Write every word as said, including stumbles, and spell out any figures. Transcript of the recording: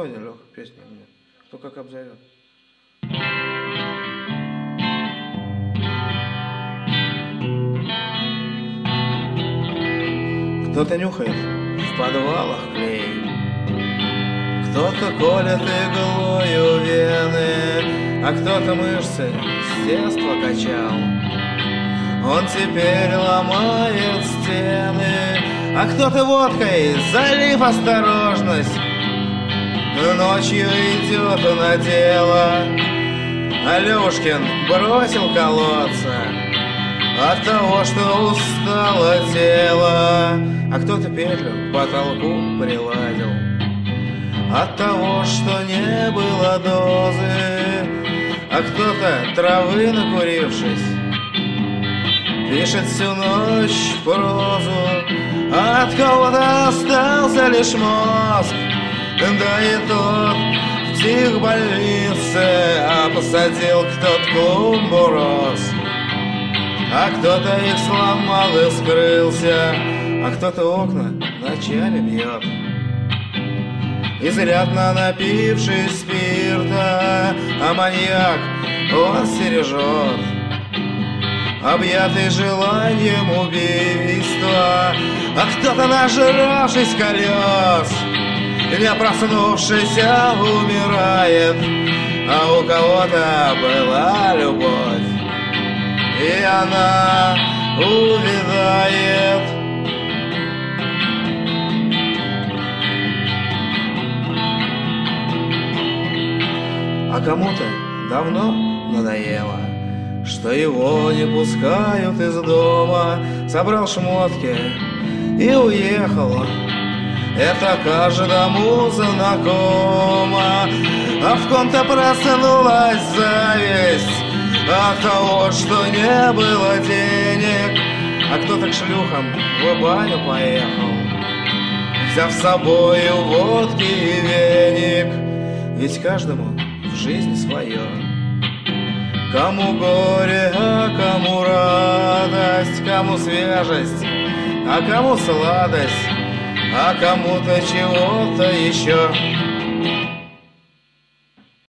давай, Леха, песню мне. Кто как обзовет. Кто-то нюхает в подвалах клей, кто-то колет иглою вены, а кто-то мышцы с детства качал. Он теперь ломает стены, а кто-то водкой, залив осторожность, ночью идет он на дело. А Левушкин бросил колодца от того, что устало тело, а кто-то петлю к потолку приладил от того, что не было дозы, а кто-то травы накурившись пишет всю ночь прозу, а от кого-то остался лишь мозг, да и тот в психбольнице, а посадил кто-то клумбу роз, а кто-то их сломал и скрылся, а кто-то окна ночами бьет, изрядно напившись спирта, а маньяк он стережет, объятый желанием убийства, а кто-то, нажравшись колес, не проснувшийся, умирает, а у кого-то была любовь, и она увядает. А кому-то давно надоело, что его не пускают из дома, собрал шмотки и уехал. Это каждому знакомо, а в ком-то проснулась зависть от того, что не было денег, а кто-то к шлюхам в баню поехал, взяв с собою водки и веник. Ведь каждому в жизни свое, кому горе, а кому радость, кому свежесть, а кому сладость, а кому-то чего-то еще.